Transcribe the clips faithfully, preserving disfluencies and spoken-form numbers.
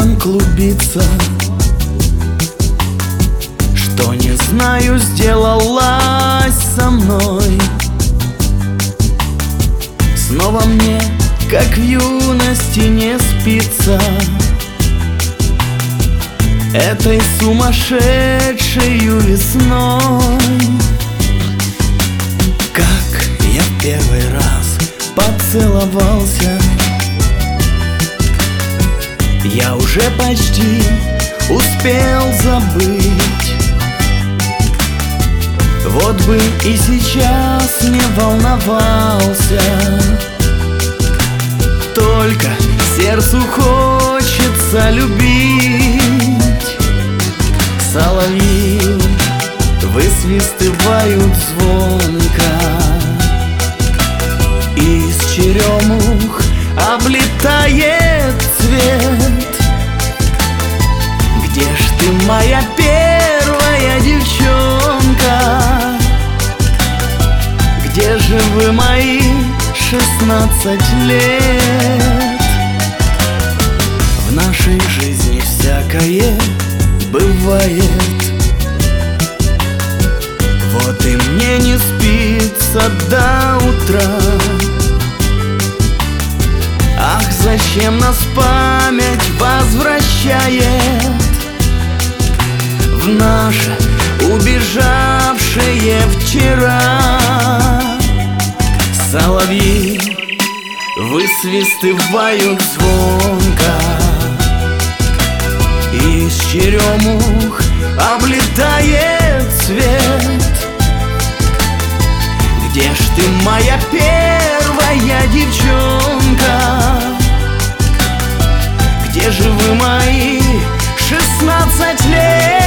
туман клубится, что не знаю, сделалась со мной. Снова мне, как в юности, не спится этой сумасшедшею весной. Как я в первый раз поцеловался, я уже почти успел забыть. Вот бы и сейчас не волновался, только сердцу хочется любить. Соловьи высвистывают звонко, из черемух облетает цвет. Где ж ты, моя первая девчонка? Где же вы, мои шестнадцать лет? В нашей жизни всякое бывает, вот и мне не спится до утра. Ах, зачем нас память возвращает в наше убежавшее вчера? Соловьи высвистывают звонко, из черемух облетает цвет. Где ж ты, моя первая девчонка? Где же вы, мои шестнадцать лет?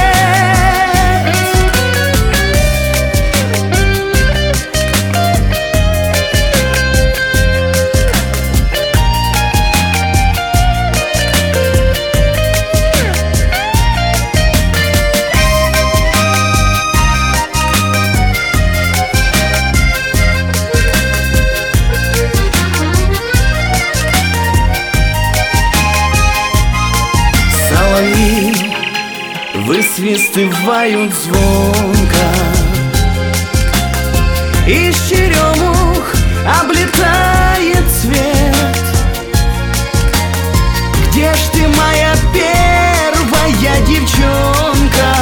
Высвистывают звонко, из черемух облетает цвет. Где ж ты, моя первая девчонка?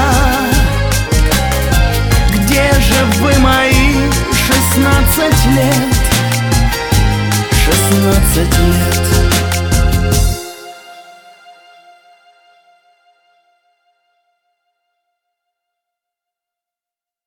Где же вы, мои шестнадцать лет? Шестнадцать лет.